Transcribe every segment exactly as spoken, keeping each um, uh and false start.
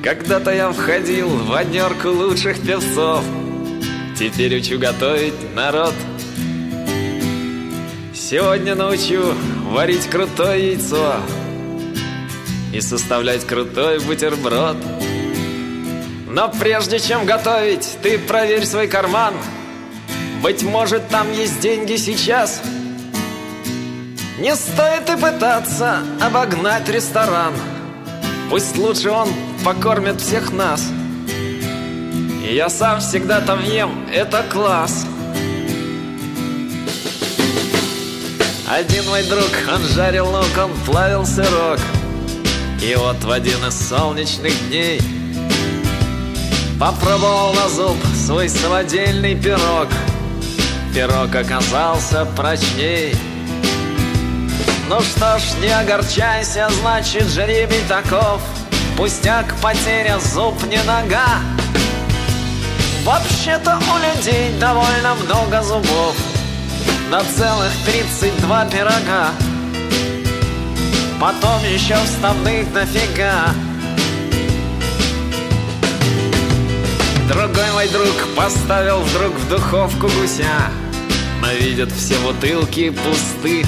Когда-то я входил в однерку лучших певцов, теперь учу готовить народ. Сегодня научу варить крутое яйцо и составлять крутой бутерброд. Но прежде чем готовить, ты проверь свой карман. Быть может, там есть деньги сейчас. Не стоит и пытаться обогнать ресторан. Пусть лучше он покормит всех нас. И я сам всегда там ем, это класс. Один мой друг, он жарил лук, он плавил сырок. И вот в один из солнечных дней попробовал на зуб свой самодельный пирог. Пирог оказался прочней. Ну что ж, не огорчайся, значит жребий таков. Пустяк, потеря, зуб не нога. Вообще-то у людей довольно много зубов, на целых тридцать два пирога. Потом еще вставных дофига. Другой мой друг поставил вдруг в духовку гуся, но видят, все бутылки пусты.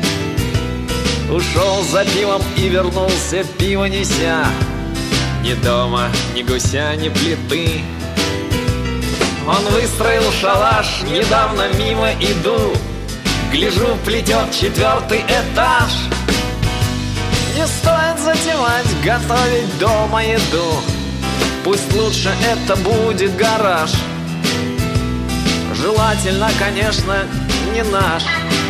Ушел за пивом и вернулся, пиво неся. Ни дома, ни гуся, ни плиты. Он выстроил шалаш, недавно мимо иду. Гляжу, плетет четвертый этаж. Не стоит затевать, готовить дома еду. Пусть лучше это будет гараж. Желательно, конечно, не наш.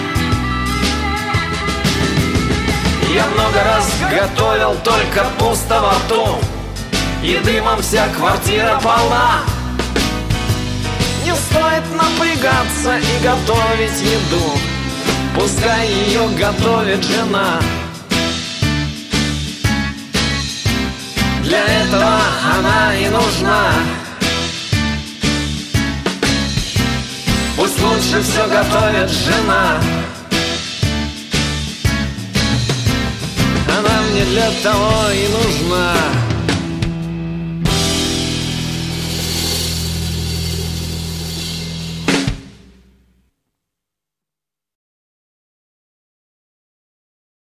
Я много раз готовил, только пусто во рту, и дымом вся квартира полна. Не стоит напрягаться и готовить еду. Пускай ее готовит жена. Для этого она и нужна. Пусть лучше все готовит жена. Она мне для того и нужна.